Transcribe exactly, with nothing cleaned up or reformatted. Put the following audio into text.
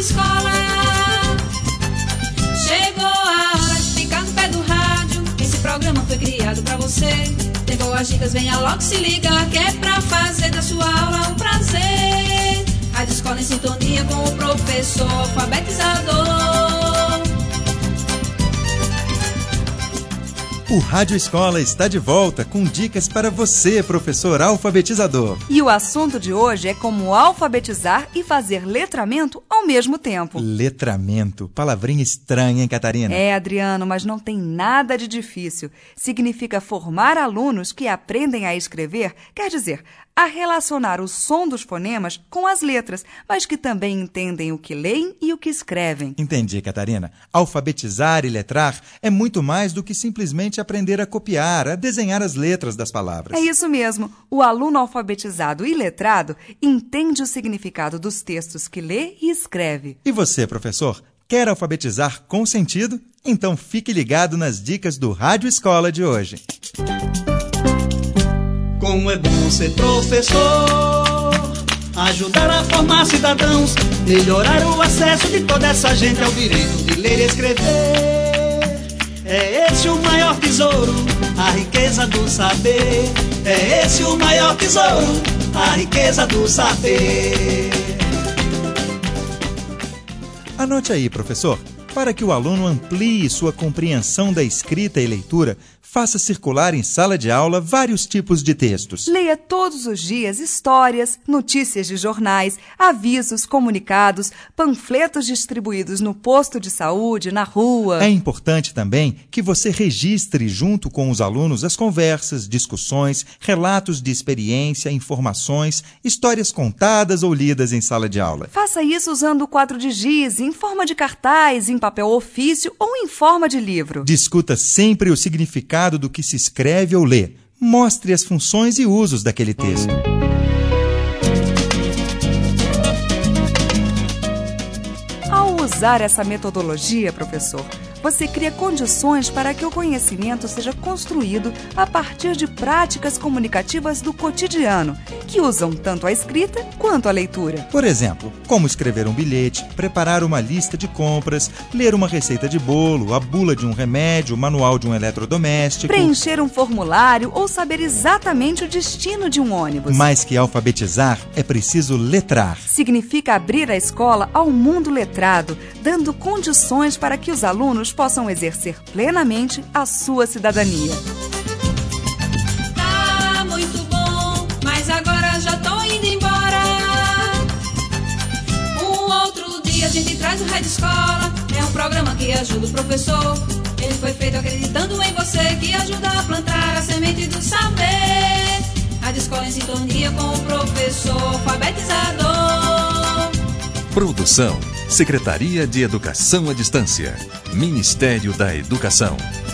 Escola. Chegou a hora de ficar no pé do rádio. Esse programa foi criado pra você. Tem boas dicas, venha logo se ligar, que é pra fazer da sua aula um prazer. Rádio Escola em sintonia com o professor alfabetizador. O Rádio Escola está de volta com dicas para você, professor alfabetizador. E o assunto de hoje é como alfabetizar e fazer letramento ao mesmo tempo. Letramento, palavrinha estranha, hein, Catarina? É, Adriano, mas não tem nada de difícil. Significa formar alunos que aprendem a escrever, quer dizer, a relacionar o som dos fonemas com as letras, mas que também entendem o que leem e o que escrevem. Entendi, Catarina. Alfabetizar e letrar é muito mais do que simplesmente aprender a copiar, a desenhar as letras das palavras. É isso mesmo. O aluno alfabetizado e letrado entende o significado dos textos que lê e escreve. E você, professor, quer alfabetizar com sentido? Então fique ligado nas dicas do Rádio Escola de hoje. Como é bom ser professor, ajudar a formar cidadãos, melhorar o acesso de toda essa gente ao direito de ler e escrever. É esse o maior tesouro, a riqueza do saber. É esse o maior tesouro, a riqueza do saber. Anote aí, professor. Para que o aluno amplie sua compreensão da escrita e leitura, faça circular em sala de aula vários tipos de textos. Leia todos os dias histórias, notícias de jornais, avisos, comunicados, panfletos distribuídos no posto de saúde, na rua. É importante também que você registre junto com os alunos as conversas, discussões, relatos de experiência, informações, histórias contadas ou lidas em sala de aula. Faça isso usando o quadro de giz, em forma de cartaz, em papel ofício ou em forma de livro. Discuta sempre o significado do que se escreve ou lê. Mostre as funções e usos daquele texto. Ao usar essa metodologia, professor, você cria condições para que o conhecimento seja construído a partir de práticas comunicativas do cotidiano, que usam tanto a escrita quanto a leitura. Por exemplo, como escrever um bilhete, preparar uma lista de compras, ler uma receita de bolo, a bula de um remédio, o manual de um eletrodoméstico. Preencher um formulário ou saber exatamente o destino de um ônibus. Mais que alfabetizar, é preciso letrar. Significa abrir a escola ao mundo letrado, dando condições para que os alunos possam exercer plenamente a sua cidadania. Tá muito bom, mas agora já tô indo embora. Um outro dia a gente traz o Rádio Escola. É um programa que ajuda o professor. Ele foi feito acreditando em você, que ajuda a plantar a semente do saber. Rádio Escola em sintonia com o professor alfabetizador. Produção: Secretaria de Educação à Distância, Ministério da Educação.